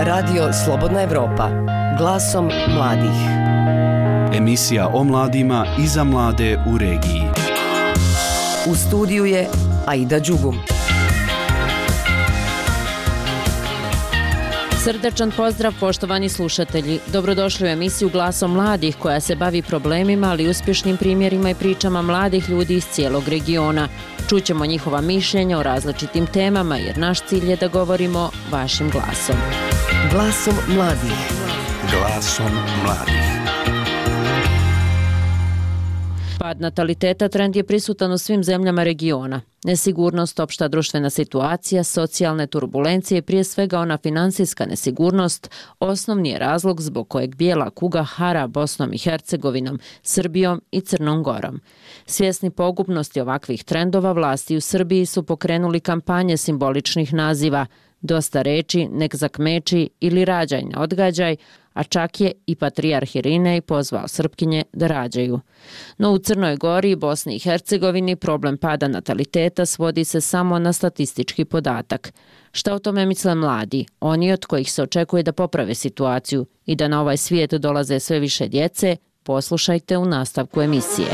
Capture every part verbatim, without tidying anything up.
Radio Slobodna Evropa, glasom mladih. Emisija o mladima i za mlade u regiji. U studiju je Aida Đugum. Srdačan pozdrav, poštovani slušatelji. Dobrodošli u emisiju Glasom mladih koja se bavi problemima, ali i uspješnim primjerima i pričama mladih ljudi iz cijelog regiona. Čućemo njihova mišljenja o različitim temama jer naš cilj je da govorimo vašim glasom. Glasom mladih. Glasom mladih. Pad nataliteta trend je prisutan u svim zemljama regiona. Nesigurnost, opšta društvena situacija, socijalne turbulencije i prije svega ona finansijska nesigurnost osnovni je razlog zbog kojeg bijela kuga hara Bosnom i Hercegovinom, Srbijom i Crnom Gorom. Svjesni pogubnosti ovakvih trendova, vlasti u Srbiji su pokrenuli kampanje simboličnih naziva Dosta reči, nek zakmeči ili Rađaj ne odgađaj, a čak je i patrijarh Irinej pozvao Srpkinje da rađaju. No u Crnoj Gori i Bosni i Hercegovini problem pada nataliteta svodi se samo na statistički podatak. Šta o tome misle mladi, oni od kojih se očekuje da poprave situaciju i da na ovaj svijet dolaze sve više djece, poslušajte u nastavku emisije.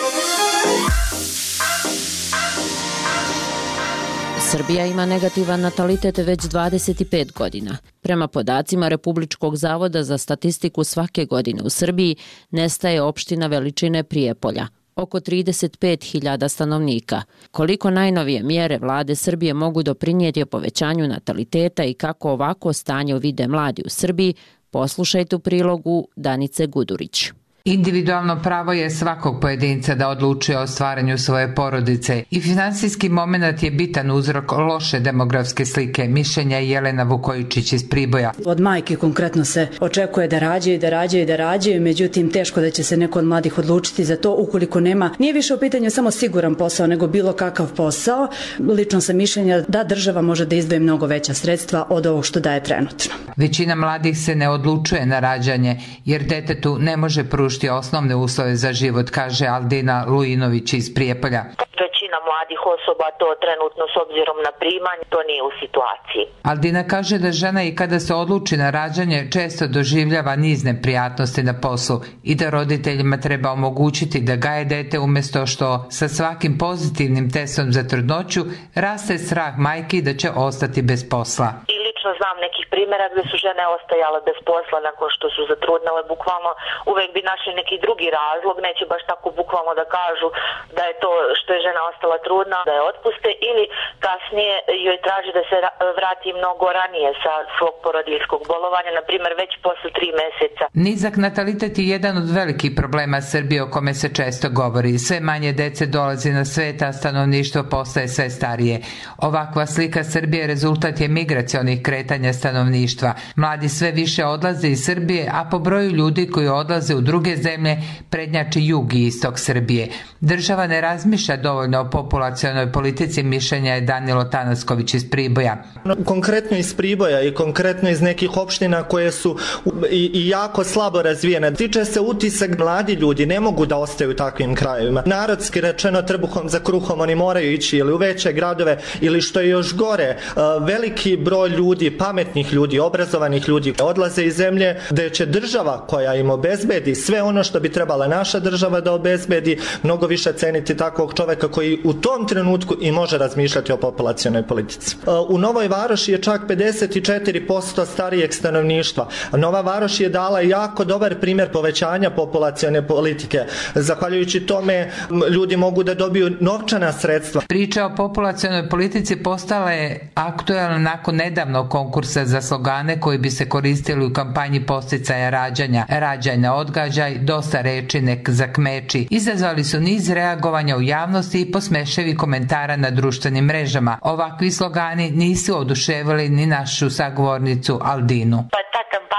Srbija ima negativan natalitet već dvadeset pet godina. Prema podacima Republičkog zavoda za statistiku svake godine u Srbiji nestaje opština veličine Prijepolja, oko trideset pet hiljada stanovnika. Koliko najnovije mjere vlade Srbije mogu doprinijeti povećanju nataliteta i kako ovako stanje vide mladi u Srbiji, poslušajte u prilogu Danice Gudurić. Individualno pravo je svakog pojedinca da odlučuje o stvaranju svoje porodice i finansijski moment je bitan uzrok loše demografske slike, mišljenja Jelena Vukojičić iz Priboja. Od majke konkretno se očekuje da rađaju, da rađaju, da rađaju, međutim teško da će se neko od mladih odlučiti za to ukoliko nema. Nije više u pitanju samo siguran posao, nego bilo kakav posao. Lično sam mišljenja da država može da izdvoji mnogo veća sredstva od ovog što daje trenutno. Većina mladih se ne odlučuje na rađanje jer detetu ne može pružiti osnovne uslove za život, kaže Aldina Lujinović iz Prijepolja. Većina mladih osoba to trenutno s obzirom na primanje, to nije u situaciji. Aldina kaže da žena i kada se odluči na rađanje često doživljava niz neprijatnosti na poslu i da roditeljima treba omogućiti da gaje dete umjesto što sa svakim pozitivnim testom za trudnoću raste strah majki da će ostati bez posla. Znam nekih primjera gdje su žene ostajale bez posla nakon što su zatrudnele, bukvalno uvijek bi našli neki drugi razlog, neće baš tako bukvalno da kažu da je to što je žena ostala trudna, da je otpuste ili kasnije joj traži da se vrati mnogo ranije sa svog porodiljskog bolovanja, na primjer već posle tri mjeseca. Nizak natalitet je jedan od velikih problema Srbije o kome se često govori. Sve manje dece dolazi na svet, a stanovništvo postaje sve starije. Ovakva slika Srbije rezultat je migracionih kretanja stanovništva. Mladi sve više odlaze iz Srbije, a po broju ljudi koji odlaze u druge zemlje prednjači jug i istok Srbije. Država ne razmišlja dovoljno o populacionoj politici, mišljenja je Danilo Tanasković iz Priboja. Konkretno iz Priboja i konkretno iz nekih opština koje su i, i jako slabo razvijene. Tiče se utisak, mladi ljudi ne mogu da ostaju u takvim krajevima. Narodski rečeno, trbuhom za kruhom oni moraju ići ili u veće gradove ili što je još gore, veliki broj ljudi, pametnih ljudi, obrazovanih ljudi odlaze iz zemlje gdje će država koja im obezbedi sve ono što bi trebala naša država da obezbedi, mnogo više ceniti takvog čovjeka koji u tom trenutku i može razmišljati o populacionoj politici. U Novoj Varoši je čak pedeset četiri posto starijeg stanovništva. Nova Varoš je dala jako dobar primjer povećanja populacione politike. Zahvaljujući tome ljudi mogu da dobiju novčana sredstva. Priča o populacionoj politici postala je aktualna nakon nedavnog konkursa za slogane koji bi se koristili u kampanji podsticaja rađanja. Rađaj ne odgađaj, dosta reči nek zakmeči. Izazvali su niz reagovanja u javnosti i posmeševi komentara na društvenim mrežama. Ovakvi slogani nisu oduševili ni našu sagovornicu Aldinu. Pa ta kampanja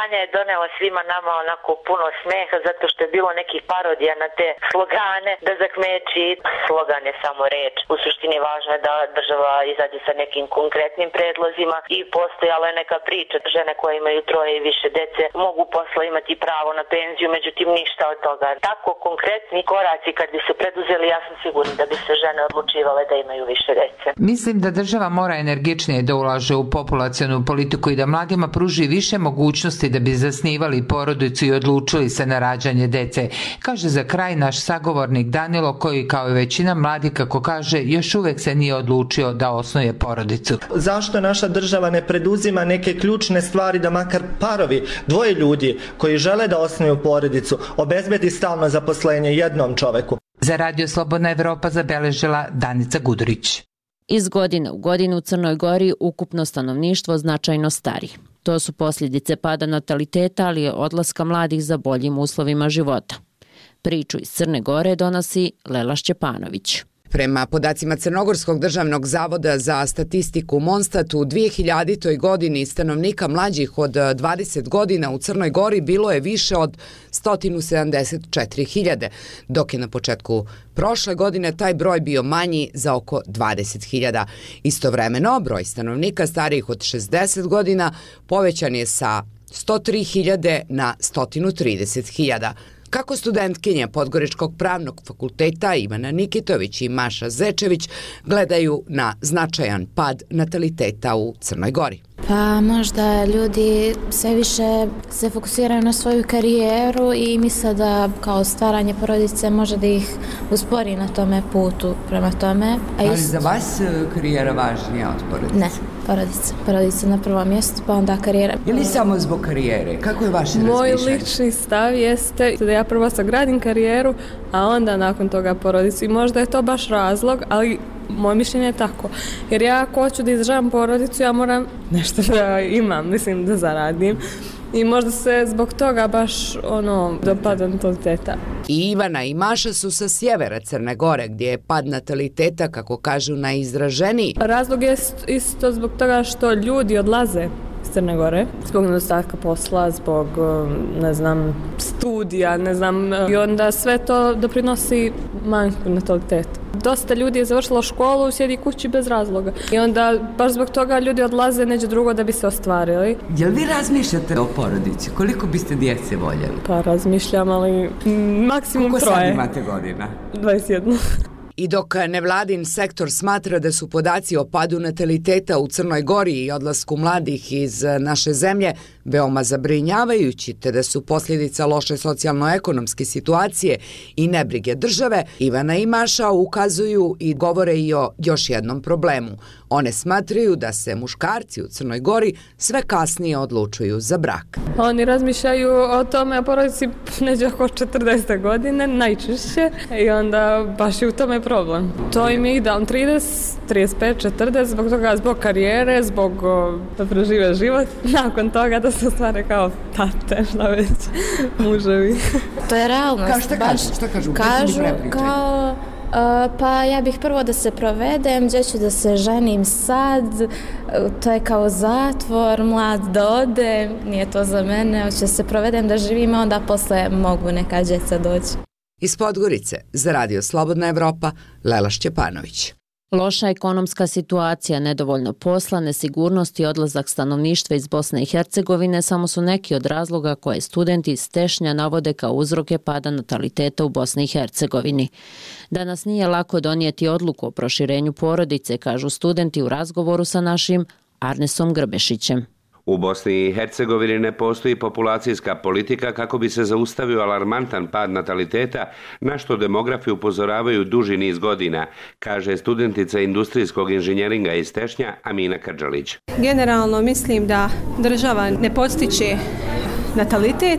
kampanja je doneo svima nama onako puno smeha zato što je bilo nekih parodija na te slogane, da zakmeći. Slogan je samo reč. U suštini važno je da država izađe sa nekim konkretnim predlozima i postojala je neka priča. Žene koje imaju troje i više dece mogu posle imati pravo na penziju, međutim ništa od toga. Tako konkretni koraci kad bi se preduzeli, ja sam sigurna da bi se žene odlučivale da imaju više dece. Mislim da država mora energičnije da ulaže u populacionu politiku i da mladima pruži više mogućnosti da bi zasnivali porodicu i odlučili se na rađanje dece, kaže za kraj naš sagovornik Danilo, koji kao i većina mladih, kako kaže, još uvek se nije odlučio da osnuje porodicu. Zašto naša država ne preduzima neke ključne stvari da makar parovi, dvoje ljudi koji žele da osnuju porodicu, obezbedi stalno zaposlenje jednom čoveku? Za Radio Slobodna Evropa zabeležila Danica Gudurić. Iz godine u godinu u Crnoj Gori ukupno stanovništvo značajno stari. To su posljedice pada nataliteta, ali je odlaska mladih za boljim uslovima života. Priču iz Crne Gore donosi Lela Šćepanović. Prema podacima Crnogorskog državnog zavoda za statistiku Monstat, u dvije hiljaditoj godini stanovnika mlađih od dvadeset godina u Crnoj Gori bilo je više od sto sedamdeset četiri hiljade, dok je na početku prošle godine taj broj bio manji za oko dvadeset hiljada. Istovremeno, broj stanovnika starijih od šezdeset godina povećan je sa sto tri hiljade na sto trideset hiljada. Kako studentkinje Podgoričkog pravnog fakulteta Ivana Nikitović i Maša Zečević gledaju na značajan pad nataliteta u Crnoj Gori? Pa možda ljudi sve više se fokusiraju na svoju karijeru i misle da kao stvaranje porodice može da ih uspori na tome putu prema tome. A ali za vas karijera važnija od porodice? Ne, porodice. Porodice na prvom mjestu, pa onda karijera. Je li samo zbog karijere? Kako je vaše razmišljanje? Moj lični stav jeste da ja prvo sagradim karijeru, a onda nakon toga porodicu. I možda je to baš razlog, ali moje mišljenje je tako. Jer ja ako hoću da izdržavam porodicu, ja moram nešto da imam, mislim da zaradim. I možda se zbog toga baš ono dopada nataliteta. I Ivana i Maša su sa sjevera Crne Gore, gdje je pad nataliteta, kako kažu, najizraženiji. Razlog je isto zbog toga što ljudi odlaze iz Crne Gore, zbog nedostatka posla, zbog, ne znam, studija, ne znam, i onda sve to doprinosi manjku nataliteta. Dosta ljudi je završilo školu, sjedi kući bez razloga. I onda baš zbog toga ljudi odlaze neđe drugo da bi se ostvarili. Jel vi razmišljate o porodici? Koliko biste djece voljeli? Pa razmišljam, ali maksimum Koliko troje. Koliko sad imate godina? dvadeset jedan. I dok nevladin sektor smatra da su podaci o padu nataliteta u Crnoj Gori i odlasku mladih iz naše zemlje veoma zabrinjavajući, te da su posljedica loše socijalno-ekonomske situacije i nebrige države, Ivana i Maša ukazuju i govore i o još jednom problemu. One smatraju da se muškarci u Crnoj Gori sve kasnije odlučuju za brak. Oni razmišljaju o tome, o porodici neđe oko četrdesete godine, najčešće, i onda baš je u tome problem. To im je idealno trideset, trideset pet, četrdeset, zbog toga, zbog karijere, zbog da prežive život, nakon toga da se ostvare kao tate, šta već, muževi. To je realnost. Kao šta kažu? Šta kažu? Kažu kao... Uh, pa ja bih prvo da se provedem, gdje ću da se ženim sad, uh, to je kao zatvor, mlad da ode, nije to za mene, hoće se provedem da živim, onda posle mogu neka djeca doći. Iz Podgorice za Radio Slobodna Evropa, Lela Šćepanović. Loša ekonomska situacija, nedovoljno posla, nesigurnost i odlazak stanovništva iz Bosne i Hercegovine samo su neki od razloga koje studenti iz Tešnja navode kao uzroke pada nataliteta u Bosni i Hercegovini. Danas nije lako donijeti odluku o proširenju porodice, kažu studenti u razgovoru sa našim Arnesom Grbešićem. U Bosni i Hercegovini ne postoji populacijska politika kako bi se zaustavio alarmantan pad nataliteta, na što demografi upozoravaju duži niz godina, kaže studentica industrijskog inženjeringa iz Tešnja Amina Krdžalić. Generalno mislim da država ne podstiče natalitet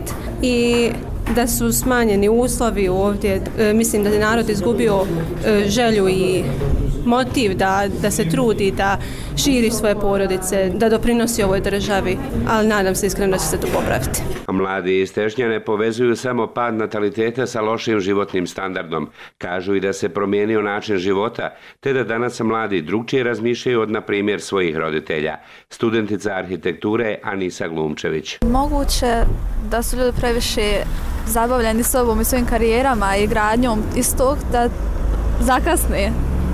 i da su smanjeni uslovi ovdje. E, mislim da je narod izgubio e, želju i motiv da, da se trudi, da širi svoje porodice, da doprinosi ovoj državi, ali nadam se iskreno da će se to popraviti. Mladi iz Tešnja ne povezuju samo pad nataliteta sa lošim životnim standardom. Kažu i da se promijenio način života, te da danas mladi drugčije razmišljaju od, na primjer, svojih roditelja. Studentica arhitekture Anisa Glumčević. Moguće da su ljudi previše zabavljeni sobom i svojim karijerama i gradnjom istog da zakasne,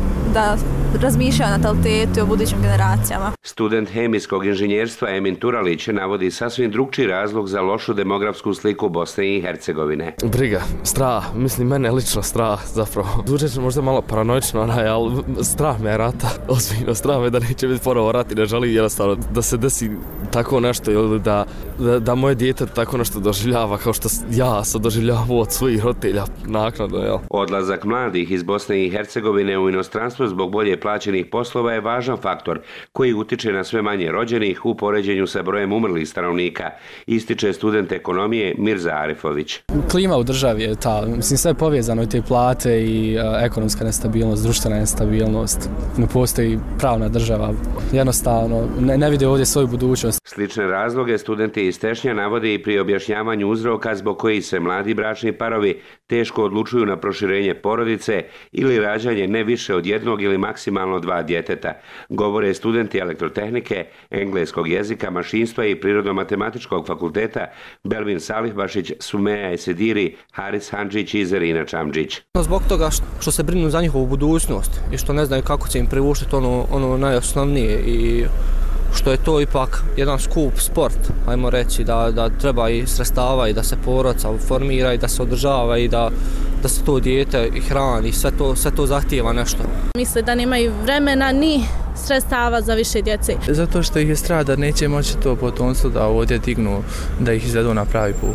da razmišljaju o natalitetu i o budućim generacijama. Student hemijskog inženjerstva Emin Turalić navodi sasvim drugčiji razlog za lošu demografsku sliku Bosne i Hercegovine. Briga, strah, mislim mene lično strah zapravo. Zvučeć možda malo paranoično, ali strah me je rata. Ozbiljno, strah me da neće biti ponovo rat i ne želim jednostavno da se desi tako nešto ili da, da, da moje dijete tako nešto doživljava kao što ja sam doživljavao od svojih roditelja naknadno. Jel? Odlazak mladih iz Bosne i Hercegovine u inostranstvo zbog bolje plaćenih poslova je važan faktor koji utiče na sve manje rođenih u poređenju sa brojem umrlih stanovnika, ističe student ekonomije Mirza Arifović. Klima u državi je ta, mislim sve je povezano i te plate i uh, ekonomska nestabilnost, društvena nestabilnost, ne postoji pravna država, jednostavno ne, ne vide ovdje svoju budućnost. Slične razloge studenti iz Tešnja navode i pri objašnjavanju uzroka zbog kojih se mladi bračni parovi teško odlučuju na proširenje porodice ili rađanje ne više od jednog ili maksimalno dva djeteta, govore studenti elektrotehnike, engleskog jezika, mašinstva i prirodno-matematičkog fakulteta Belvin Salihbašić, Sumeja Esediri, Haris Handžić i Zerina Čamđić. Zbog toga što se brinu za njihovu budućnost i što ne znaju kako će im privušiti ono, ono najosnovnije i što je to ipak jedan skup sport, ajmo reći, da, da treba i sredstava i da se porodica formira i da se održava i da, da se to dijete i hrani, sve to, sve to zahtijeva nešto. Misle da nemaju vremena ni sredstava za više djece. Zato što ih je strah da neće moći to potomstvo da ovdje dignu, da ih izvedu na pravi put.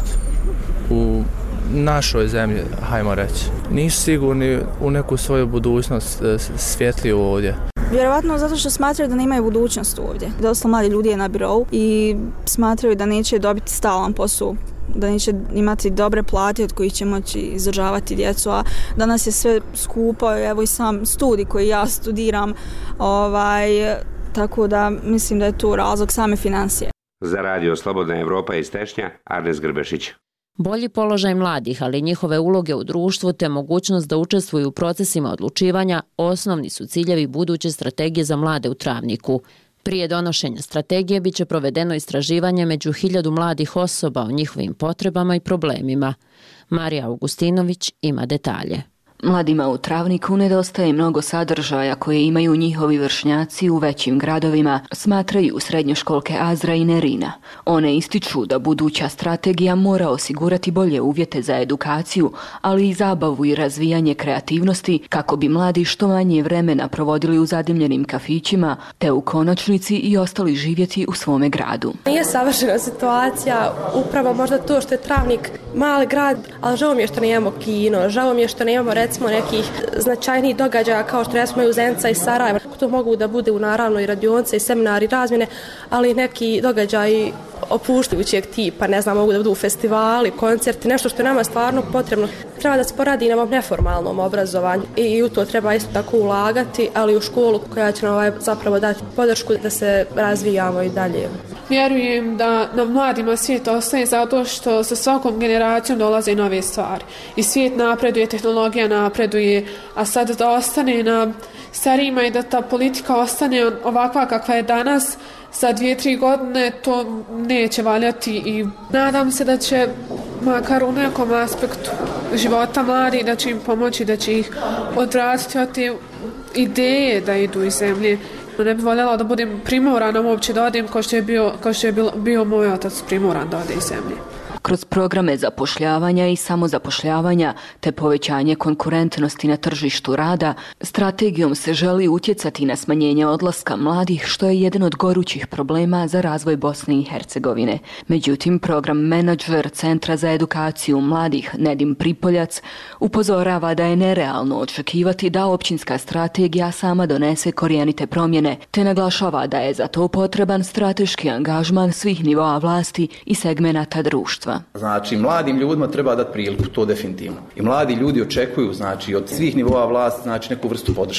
U našoj zemlji, hajmo reći. Nisu sigurni u neku svoju budućnost svjetliju ovdje. Vjerovatno zato što smatraju da nemaju budućnost ovdje. Dosta mladi ljudi je na birou i smatraju da neće dobiti stalan posao, da neće imati dobre plate od kojih će moći izdržavati djecu, a danas je sve skupo, evo i sam studij koji ja studiram, ovaj, tako da mislim da je to razlog same financije. Za radio Slobodna Evropa iz Tešnja, Arnes Grbešić. Bolji položaj mladih, ali njihove uloge u društvu te mogućnost da učestvuju u procesima odlučivanja osnovni su ciljevi buduće strategije za mlade u Travniku. Prije donošenja strategije bit će provedeno istraživanje među hiljadu mladih osoba o njihovim potrebama i problemima. Marija Augustinović ima detalje. Mladima u Travniku nedostaje mnogo sadržaja koje imaju njihovi vršnjaci u većim gradovima, smatraju srednjoškolke Azra i Nerina. One ističu da buduća strategija mora osigurati bolje uvjete za edukaciju, ali i zabavu i razvijanje kreativnosti kako bi mladi što manje vremena provodili u zadimljenim kafićima, te u konačnici i ostali živjeti u svome gradu. Nije savršena situacija, upravo možda to što je Travnik mali grad, ali žao mi je što nemamo kino, žao mi je što nemamo recimo nekih značajnijih događaja kao što recimo je u Zenica i Sarajeva. To mogu da bude u naravno i radionice i seminari razmjene, ali neki događaji opuštajućeg tipa, ne znam, mogu da budu festivali, koncerti, nešto što je nama stvarno potrebno. Treba da se poradi na ovom neformalnom obrazovanju i u to treba isto tako ulagati, ali u školu koja će nam ovaj zapravo dati podršku da se razvijamo i dalje. Vjerujem da nam mladima svijet ostaje zato što sa svakom generacijom dolaze nove stvari. I svijet napreduje, tehnologija napreduje, a sad da ostane na starijima i da ta politika ostane ovakva kakva je danas, za dvije, tri godine to neće valjati i nadam se da će makar u nekom aspektu života mladi da će im pomoći, da će ih odvratiti od te ideje da idu iz zemlje. Ne bih voljela da budem primorana uopće da odem kao što je bio, kao što je bio, bio moj otac primoran da ode iz zemlje. Kroz programe zapošljavanja i samozapošljavanja te povećanje konkurentnosti na tržištu rada, strategijom se želi utjecati na smanjenje odlaska mladih, što je jedan od gorućih problema za razvoj Bosne i Hercegovine. Međutim, program menadžer Centra za edukaciju mladih Nedim Pripoljac upozorava da je nerealno očekivati da općinska strategija sama donese korijenite promjene, te naglašava da je za to potreban strateški angažman svih nivoa vlasti i segmenata društva. Znači, mladim ljudima treba dati priliku, to definitivno. I mladi ljudi očekuju, znači, od svih nivoa vlasti, znači, neku vrstu podrške.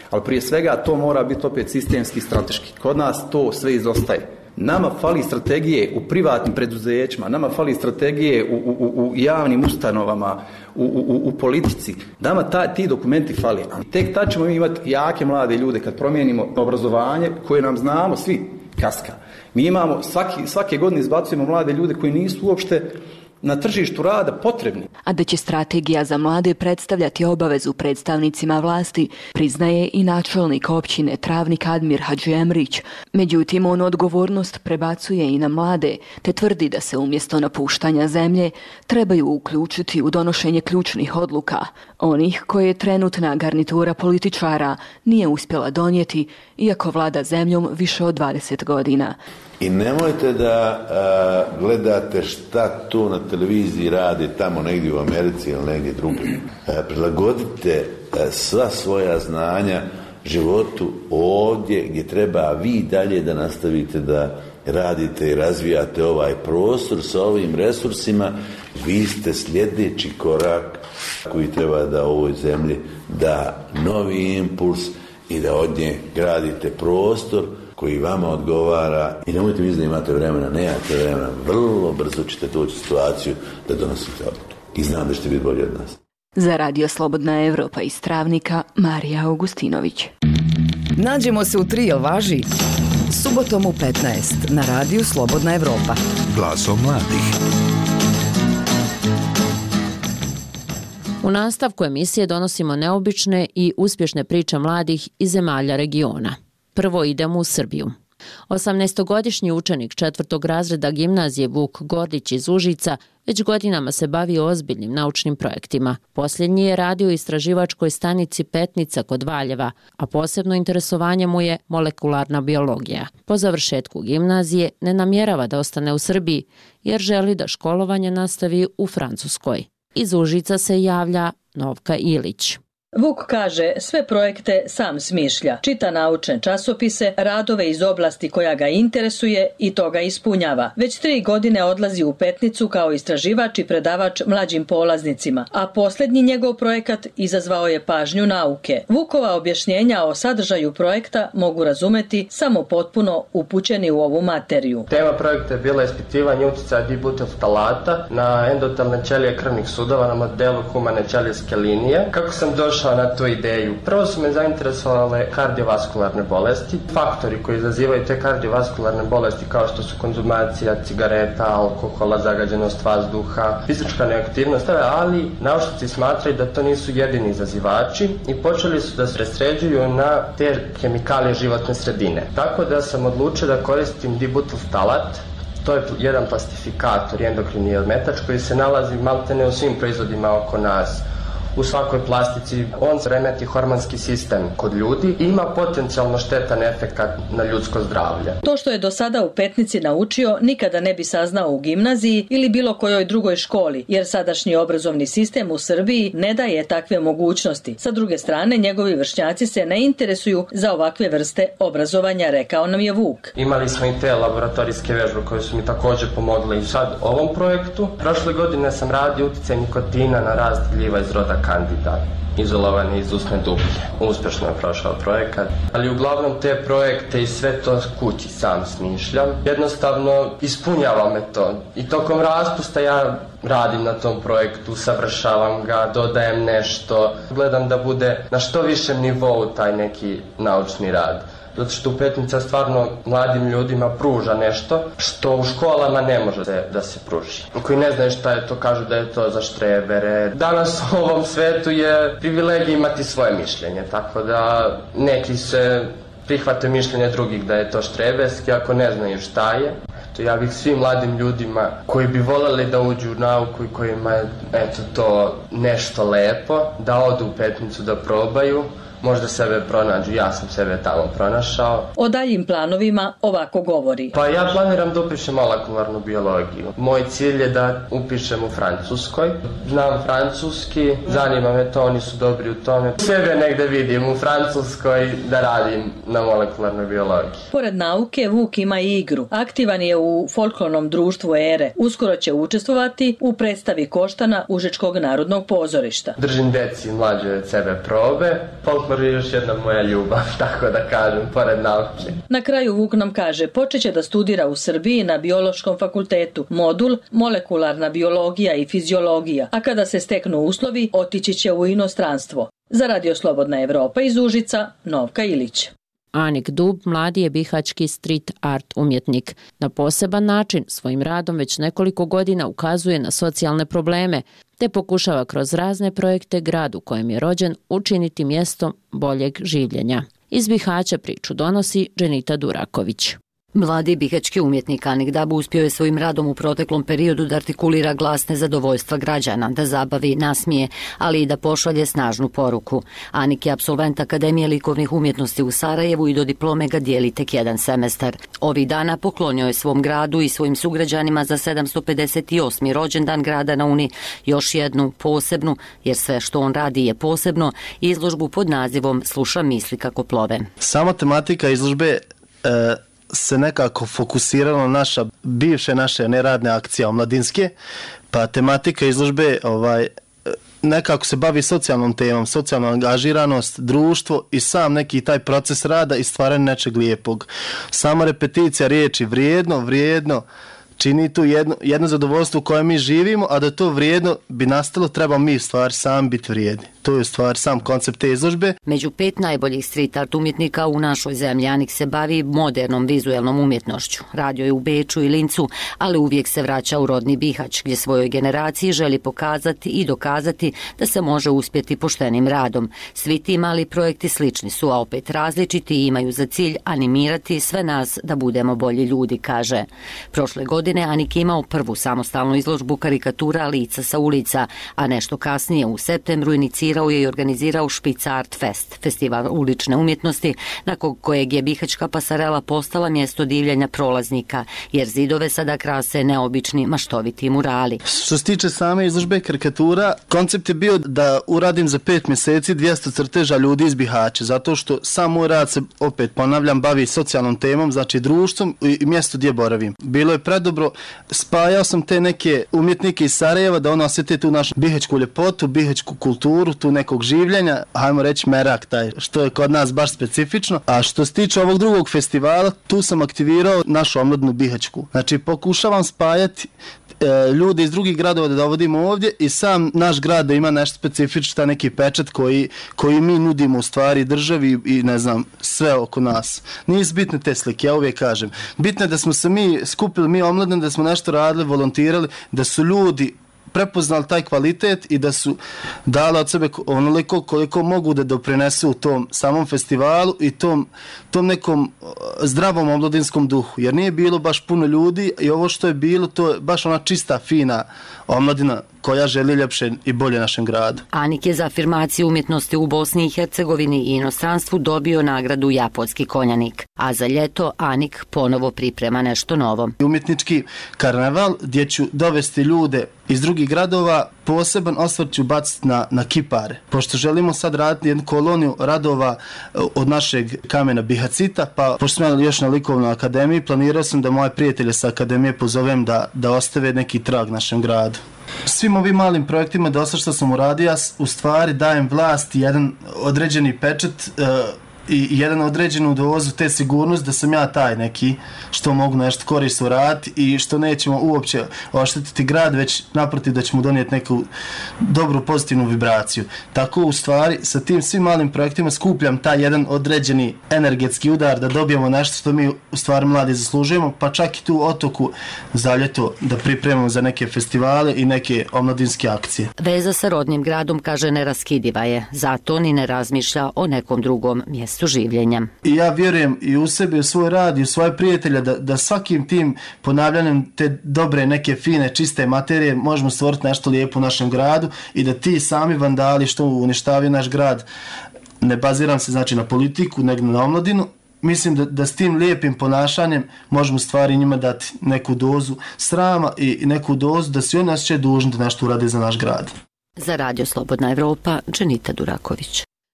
Ali prije svega to mora biti opet sistemski, strateški. Kod nas to sve izostaje. Nama fali strategije u privatnim preduzećima, nama fali strategije u, u, u javnim ustanovama, u, u, u politici. Nama ta, ti dokumenti fali. Tek tad ćemo imati jake mlade ljude kad promijenimo obrazovanje koje nam znamo svi kaska. Mi imamo, svaki, svake godine izbacujemo mlade ljude koji nisu uopšte na tržištu rada potrebni. A da će strategija za mlade predstavljati obavezu predstavnicima vlasti, priznaje i načelnik općine Travnik Admir Hadžiemrić. Međutim, on odgovornost prebacuje i na mlade, te tvrdi da se umjesto napuštanja zemlje trebaju uključiti u donošenje ključnih odluka, onih koje trenutna garnitura političara nije uspjela donijeti, iako vlada zemljom više od dvadeset godina. I nemojte da a, gledate šta tu na televiziji radi tamo negdje u Americi ili negdje drugdje. Prilagodite a, sva svoja znanja životu ovdje gdje treba vi dalje da nastavite da radite i razvijate ovaj prostor sa ovim resursima. Vi ste sljedeći korak koji treba da ovoj zemlji da novi impuls i da od nje gradite prostor koji vama odgovara. I nemojte misliti da imate vremena, nemate vremena, vrlo brzo ćete doći u situaciju da donosite odluku. I znam da ćete biti bolji od nas. Za Radio Slobodna Evropa iz Travnika, Marija Augustinović. Nađemo se u tri, jel važi? Subotom u petnaest na Radiju Slobodna Evropa. Glasom mladih. U nastavku emisije donosimo neobične i uspješne priče mladih iz zemalja regiona. Prvo idemo u Srbiju. osamnaestogodišnji učenik četvrtog razreda gimnazije Vuk Gordić iz Užica već godinama se bavi ozbiljnim naučnim projektima. Posljednji je radio u istraživačkoj stanici Petnica kod Valjeva, a posebno interesovanje mu je molekularna biologija. Po završetku gimnazije ne namjerava da ostane u Srbiji, jer želi da školovanje nastavi u Francuskoj. Iz Užica se javlja Novka Ilić. Vuk kaže, sve projekte sam smišlja, čita naučne časopise, radove iz oblasti koja ga interesuje i to ga ispunjava. Već tri godine odlazi u Petnicu kao istraživač i predavač mlađim polaznicima, a posljednji njegov projekat izazvao je pažnju nauke. Vukova objašnjenja o sadržaju projekta mogu razumeti samo potpuno upućeni u ovu materiju. Tema projekta je bila ispitivanje utjecaja dibutilftalata na endotelne ćelije krvnih sudova na modelu humane ćelijske linije. Kako sam došao na tu ideju? Prvo su me zainteresovale kardiovaskularne bolesti, faktori koji izazivaju te kardiovaskularne bolesti kao što su konzumacija cigareta, alkohola, zagađenost vazduha, fizička neaktivnost, ali naučnici smatraju da to nisu jedini izazivači i počeli su da se sređuju na te hemikalije životne sredine. Tako da sam odlučio da koristim dibutilftalat. To je jedan plastifikator, endokrini ometač koji se nalazi maltene u svim proizvodima oko nas. U svakoj plastici on remeti hormonski sistem kod ljudi i ima potencijalno štetan efekat na ljudsko zdravlje. To što je do sada u Petnici naučio nikada ne bi saznao u gimnaziji ili bilo kojoj drugoj školi, jer sadašnji obrazovni sistem u Srbiji ne daje takve mogućnosti. Sa druge strane, njegovi vršnjaci se ne interesuju za ovakve vrste obrazovanja, rekao nam je Vuk. Imali smo i te laboratorijske vežbe koje su mi također pomogle i sad ovom projektu. Prošle godine sam radio utjecaj nikotina na rast gljiva iz roda Candida, izolovani iz usne dublje. Uspješno je prošao projekat, ali uglavnom te projekte i sve to kući sam smišljam. Jednostavno ispunjava me to i tokom raspusta ja radim na tom projektu, savršavam ga, dodajem nešto, gledam da bude na što višem nivou taj neki naučni rad. Zato što u Petnica stvarno mladim ljudima pruža nešto što u školama ne može da se pruži. Koji ne znaju šta je to, kažu da je to za štrebere. Danas u ovom svetu je privilegija imati svoje mišljenje, tako da neki se prihvate mišljenje drugih da je to štreberski, ako ne znaju šta je. Eto, ja bih svim mladim ljudima koji bi voljeli da uđu u nauku i kojima je eto, to nešto lepo, da odu u Petnicu da probaju, možda sebe pronađu, ja sam sebe tamo pronašao. O daljim planovima ovako govori. Pa ja planiram da upišem molekularnu biologiju. Moj cilj je da upišem u Francuskoj. Znam francuski, zanima me to, oni su dobri u tome. Sebe negde vidim u Francuskoj da radim na molekularnoj biologiji. Pored nauke, Vuk ima i igru. Aktivan je u folklornom društvu Ere. Uskoro će učestvovati u predstavi Koštana Užičkog narodnog pozorišta. Držim deci mlađe od sebe probe. folklor je još jedna moja ljubav, tako da kažem, pored nauke. Na kraju Vuk nam kaže, počeće da studira u Srbiji na biološkom fakultetu, modul molekularna biologija i fiziologija, a kada se steknu uslovi, otići će u inostranstvo. Za Radio Slobodna Evropa iz Užica, Novka Ilić. Anik Dub mladi je bihaćki street art umjetnik. Na poseban način svojim radom već nekoliko godina ukazuje na socijalne probleme, te pokušava kroz razne projekte grad u kojem je rođen učiniti mjestom boljeg življenja. Iz Bihaća priču donosi Dženita Duraković. Mladi bihaćki umjetnik Anik Dab uspio je svojim radom u proteklom periodu da artikulira glas nezadovoljstva građana, da zabavi, nasmije, ali i da pošalje snažnu poruku. Anik je apsolvent Akademije likovnih umjetnosti u Sarajevu i do diplome ga dijeli tek jedan semestar. Ovih dana poklonio je svom gradu i svojim sugrađanima za sedamsto pedeset osmi rođendan grada na Uni još jednu posebnu, jer sve što on radi je posebno, izložbu pod nazivom Sluša misli kako plove. Sama tematika izložbe e, se nekako fokusiralo na naša bivše naše neradne akcije omladinske, pa tematika izložbe ovaj, nekako se bavi socijalnom temom, socijalna angažiranost, društvo i sam neki taj proces rada i stvaranje nečeg lijepog. Sama repeticija riječi vrijedno, vrijedno, čini tu jedno, jedno zadovoljstvo u kojem mi živimo, a da to vrijedno bi nastalo, treba mi stvar sam biti vrijedni. To je u stvari sam koncept te izložbe. Među pet najboljih street art umjetnika u našoj zemlji Anik se bavi modernom vizuelnom umjetnošću. Radio je u Beču i Lincu, ali uvijek se vraća u rodni Bihać, gdje svojoj generaciji želi pokazati i dokazati da se može uspjeti poštenim radom. Svi ti mali projekti slični su, a opet različiti i imaju za cilj animirati sve nas da budemo bolji ljudi, kaže. Prošle godine Anik je imao prvu samostalnu izložbu karikatura lica sa ulica, a nešto kasnije u septembru inicirao je i organizirao Špica Art Fest, festival ulične umjetnosti, nakon kojeg je bihaćka pasarela postala mjesto divljenja prolaznika, jer zidove sada krase neobični maštoviti murali. Što se tiče same izložbe karikatura, koncept je bio da uradim za pet mjeseci dvjesto crteža ljudi iz Bihaća, zato što sam moj rad se, opet ponavljam, bavi socijalnom temom, znači društvom i mjesto gdje boravim. Bilo je predobro, spajao sam te neke umjetnike iz Sarajeva da ono osjete tu našu bihaćku ljepotu, bihaćku kulturu, tu nekog življenja, hajmo reći merak taj, što je kod nas baš specifično. A što se tiče ovog drugog festivala, tu sam aktivirao našu omladnu bihaćku. Znači pokušavam spajati e, ljude iz drugih gradova da dovodimo ovdje i sam naš grad da ima nešto specifično, neki pečat koji, koji mi nudimo u stvari državi i ne znam, sve oko nas. Nije bitne te slike, ja uvijek kažem. Bitno je da smo se mi skupili, mi omladni, da smo nešto radili, volontirali, da su ljudi prepoznali taj kvalitet i da su dali od sebe onoliko koliko mogu da doprinesu u tom samom festivalu i tom, tom nekom zdravom omladinskom duhu. Jer nije bilo baš puno ljudi i ovo što je bilo, to je baš ona čista, fina omladina koja želi ljepše i bolje našem gradu. Anik je za afirmaciju umjetnosti u Bosni i Hercegovini i inostranstvu dobio nagradu Japonski konjanik. A za ljeto Anik ponovo priprema nešto novo. Umjetnički karneval gdje ću dovesti ljude iz drugih gradova, poseban osvrt ću baciti na, na kipare. Pošto želimo sad raditi jednu koloniju radova od našeg kamena Bihacita, pa pošto smo još na likovnoj akademiji, planirao sam da moje prijatelje sa akademije pozovem da, da ostave neki trag našem gradu. Svim ovim malim projektima do sada što sam uradio, ja u stvari dajem vlast jedan određeni pečat uh, i jedan određenu dozu te sigurnost da sam ja taj neki što mogu nešto korisno uraditi i što nećemo uopće oštetiti grad, već naprotiv da ćemo donijeti neku dobru pozitivnu vibraciju. Tako u stvari sa tim svim malim projektima skupljam taj jedan određeni energetski udar da dobijemo nešto što mi u stvari mladi zaslužujemo, pa čak i tu otoku za ljeto da pripremamo za neke festivale i neke omladinske akcije. Veza sa rodnim gradom, kaže, neraskidiva je, zato ni ne razmišlja o nekom drugom mjestu življenja. I ja vjerujem i u sebi, u svoj rad i u svoje prijatelja da, da svakim tim ponavljanjem te dobre, neke fine, čiste materije možemo stvoriti nešto lijepo u našem gradu i da ti sami vandali što uništavaju naš grad, ne baziram se znači na politiku, nego na omladinu, mislim da, da s tim lijepim ponašanjem možemo stvari njima dati neku dozu srama i neku dozu da se oni osjećaju dužni da nešto urade za naš grad. Za Radio Slobodna Evropa, Dženita Duraković.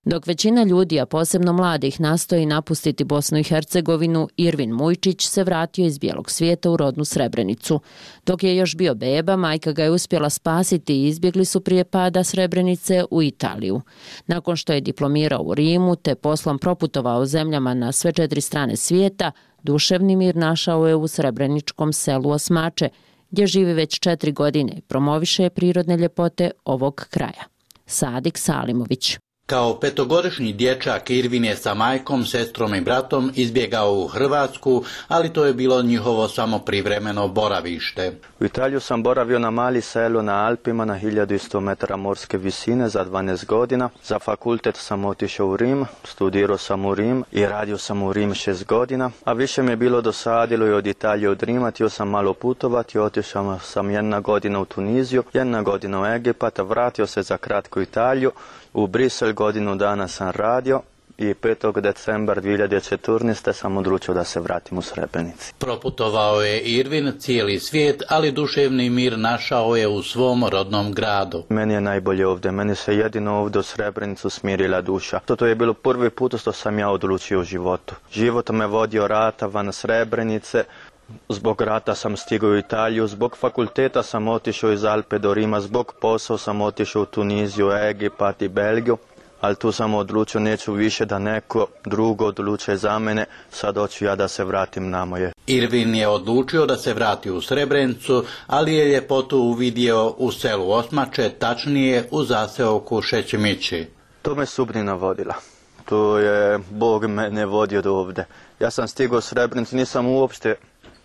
Dok većina ljudi, a posebno mladih, nastoji napustiti Bosnu i Hercegovinu, Irvin Mujčić se vratio iz bijelog svijeta u rodnu Srebrenicu. Dok je još bio beba, majka ga je uspjela spasiti i izbjegli su prije pada Srebrenice u Italiju. Nakon što je diplomirao u Rimu te poslom proputovao zemljama na sve četiri strane svijeta, duševni mir našao je u srebreničkom selu Osmače, gdje živi već četiri godine i promoviše prirodne ljepote ovog kraja. Sadik Salimović. Kao petogodišnji dječak Irvin je sa majkom, sestrom i bratom izbjegao u Hrvatsku, ali to je bilo njihovo samo privremeno boravište. U Italiju sam boravio na mali selu na Alpima na hiljadu sto metara morske visine za dvanaest godina. Za fakultet sam otišao u Rim, studirao sam u Rim i radio sam u Rim šest godina, a više mi je bilo dosadilo i od Italije od Rima, htio sam malo putovati, otišao sam jedna godina u Tuniziju, jedna godina u Egipat, vratio se za kratku Italiju. U Brisel godinu dana sam radio i petog decembra dvije hiljade četrnaeste. sam odlučio da se vratim u Srebrenici. Proputovao je Irvin cijeli svijet, ali duševni mir našao je u svom rodnom gradu. Meni je najbolje ovdje, meni se jedino ovdje u Srebrenicu smirila duša. To, to je bilo prvi put što sam ja odlučio u životu. Život me vodio rata van Srebrenice. Zbog rata sam stigao u Italiju, zbog fakulteta sam otišao iz Alpe do Rima, zbog posao sam otišao u Tuniziju, Egipat i Belgiju, ali tu sam odlučio neću više da neko drugo odluče za mene, sad hoću ja da se vratim na moje. Irvin je odlučio da se vrati u Srebrenicu, ali je ljepotu uvidio u selu Osmače, tačnije u zaseoku Šećimići. To me sudbina vodila. To je Bog mene vodio do ovdje. Ja sam stigao u Srebrenicu, nisam uopšte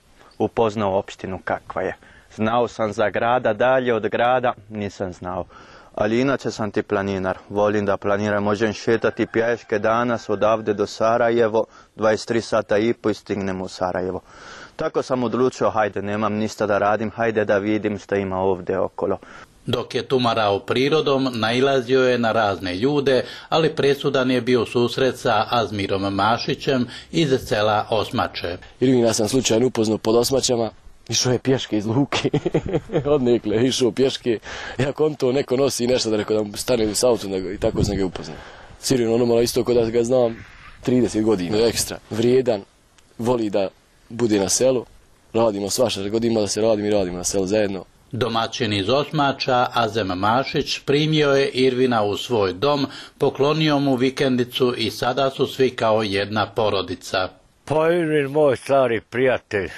upoznao opštinu kakva je. Znao sam za grada, dalje od grada nisam znao. Ali inače sam ti planinar. Volim da planiram, možem šetati pješke danas odavde do Sarajevo, dvadeset tri sata i po i stignem u Sarajevo. Tako sam odlučio, hajde, nemam ništa da radim, hajde da vidim što ima ovdje okolo. Dok je tumarao prirodom, nailazio je na razne ljude, ali presudan je bio susret sa Azmirom Mašićem iz sela Osmače. Irvina sam slučajno upoznao pod Osmačama, išao je pješke iz luke, odnekle, išao pješke, ja konto neko nosi nešto da rekao da mu stane u autu i tako sam ga upoznao. Sirino ono malo isto kod da ga znam, trideset godina ekstra, vrijedan, voli da bude na selu, radimo svašta, god ima da se radimo i radimo na selu zajedno. Domaćin iz Osmača, Azem Mašić, primio je Irvina u svoj dom, poklonio mu vikendicu i sada su svi kao jedna porodica. Pa Irvin, moj stari prijatelj,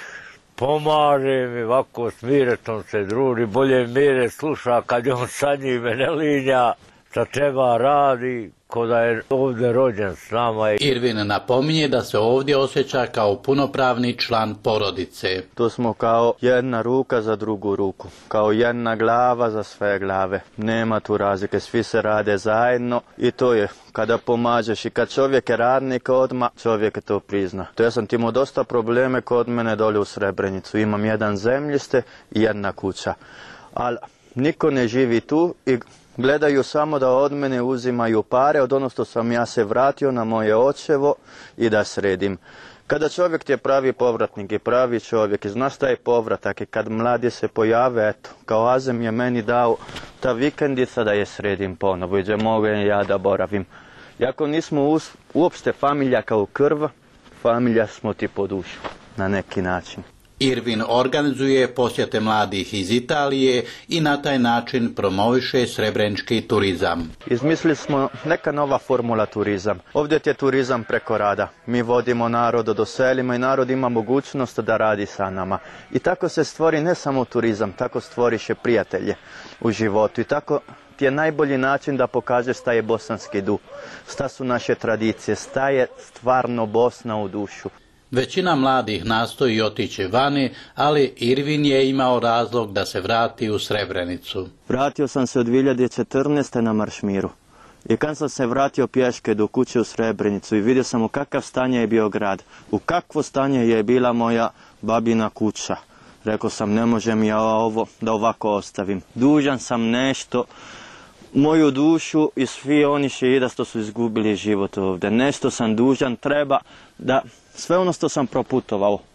pomaže mi, ovako smiretom se druži, bolje mire sluša kad on sa njime ne linja, šta treba radi, ko da je ovdje rođen s nama. Irvin napominje da se ovdje osjeća kao punopravni član porodice. To smo kao jedna ruka za drugu ruku, kao jedna glava za sve glave. Nema tu razlike, svi se rade zajedno i to je kada pomažeš i kad čovjek je radnik odmah, čovjek to prizna. To ja sam imao dosta probleme kod mene dolje u Srebrenicu. Imam jedan zemljište i jedna kuća, ali niko ne živi tu i gledaju samo da od mene uzimaju pare, od ono što sam ja se vratio na moje očevo i da sredim. Kada čovjek ti je pravi povratnik i pravi čovjek i znaš šta je povratak i kad mladi se pojave, eto, kao Azem je meni dao ta vikendica da je sredim ponovo i da mogu ja da boravim. Iako nismo uopšte familija kao krv, familija smo ti po dušu na neki način. Irvin organizuje posjete mladih iz Italije i na taj način promoviše srebrenički turizam. Izmislili smo neka nova formula turizam. Ovdje je turizam preko rada. Mi vodimo narod do selima i narod ima mogućnost da radi sa nama. I tako se stvori ne samo turizam, tako stvoriše prijatelje u životu. I tako ti je najbolji način da pokažeš šta je bosanski duh, šta su naše tradicije, šta je stvarno Bosna u dušu. Većina mladih nastoji otići vani, ali Irvin je imao razlog da se vrati u Srebrenicu. Vratio sam se od dvije hiljade četrnaeste. na Maršmiru. I kad sam se vratio pješke do kuće u Srebrenicu i vidio sam u kakav stanje je bio grad, u kakvo stanje je bila moja babina kuća. Rekao sam, ne možem ja ovo da ovako ostavim. Dužan sam nešto, moju dušu i svi oni šehida što su izgubili život ovdje. Nešto sam dužan, treba da sve ono što sam proputovao,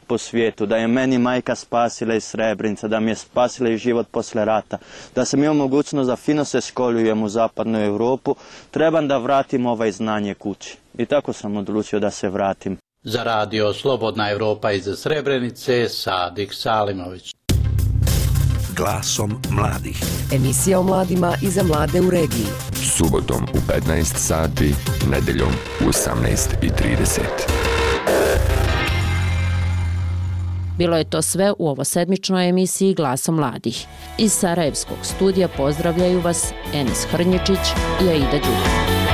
po svijetu, da je meni majka spasila iz Srebrenica, da mi je spasila i život posle rata, da sam imao mogućnost da fino se školujem u zapadnu Europu, trebam da vratim ovaj znanje kući. I tako sam odlučio da se vratim. Za radio Slobodna Europa iz Srebrenice, Sadik Salimović. Glasom mladih. Emisija o mladima i za mlade u regiji. Subotom u petnaest sati, nedeljom u osamnaest i trideset. Bilo je to sve u ovo sedmičnoj emisiji Glasom mladih. Iz Sarajevskog studija pozdravljaju vas Enis Hrnječić i Aida Đuka.